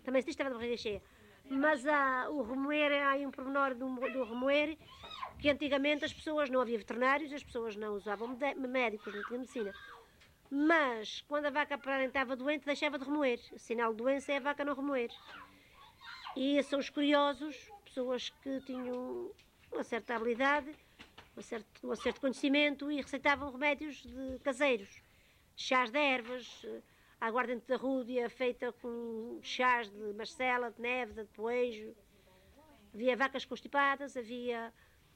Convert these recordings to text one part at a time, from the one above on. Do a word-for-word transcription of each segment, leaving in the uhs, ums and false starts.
também se diz que estava de barriga cheia. Mas há o remoer, há aí um pormenor do, do remoer, que antigamente as pessoas, não havia veterinários, as pessoas não usavam médicos, não tinham medicina. Mas quando a vaca estava doente, deixava de remoer. O sinal de doença é a vaca não remoer. E são os curiosos, pessoas que tinham uma certa habilidade, um certo, um certo conhecimento e receitavam remédios de caseiros, chás de ervas, a aguardente da rúdia feita com chás de marcela, de néveda, de poejo. Havia vacas constipadas, havia...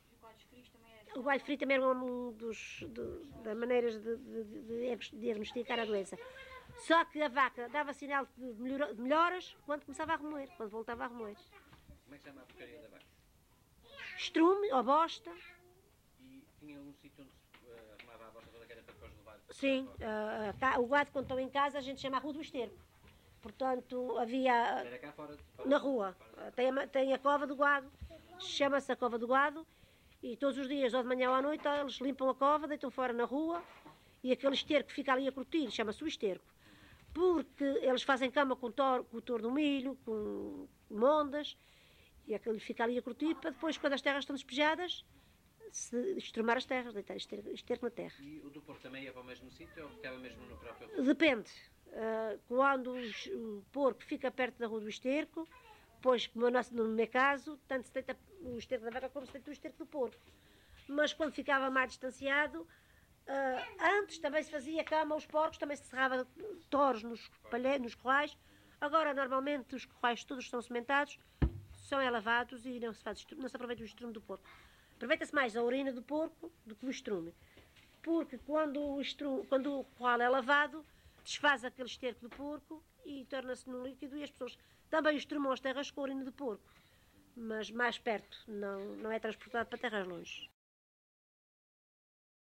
O alho frio também era um dos de, das maneiras de, de, de, de diagnosticar a doença. Só que a vaca dava sinal de melhoras quando começava a remoer, quando voltava a remoer. Como é que se chama a porcaria da vaca? Estrume ou bosta. E tinha um sítio onde se uh, arrumava a bosta toda que era para depois levar? Sim, uh, o gado quando estão em casa a gente chama a rua do esterco. Portanto, havia... Era cá fora? fora na rua. Fora tem, a, tem a cova do gado, chama-se a cova do gado, e todos os dias, ou de manhã ou à noite, eles limpam a cova, deitam fora na rua, e aquele esterco fica ali a curtir, chama-se o esterco. Porque eles fazem cama com, tor, com o touro do milho, com mondas, e aquele fica ali a curtir, para depois, quando as terras estão despejadas, se estrumar as terras, deitar esterco, esterco na terra. E o do porco também ia para o mesmo sítio ou ficava mesmo no próprio... Depende. Uh, quando o porco fica perto da rua do esterco, pois, como no meu caso, tanto se deita o esterco da vaca como se deita o esterco do porco. Mas quando ficava mais distanciado, uh, antes também se fazia cama aos porcos, também se serrava touros nos, palhe, nos corrais. Agora, normalmente, os corrais todos estão cimentados, são lavados e não se, faz, não se aproveita o estrume do porco. Aproveita-se mais a urina do porco do que o estrume. Porque quando o, estrume, quando o corral é lavado, desfaz aquele esterco do porco e torna-se num líquido e as pessoas também estrumam as terras com a urina do porco. Mas mais perto, não, não é transportado para terras longe.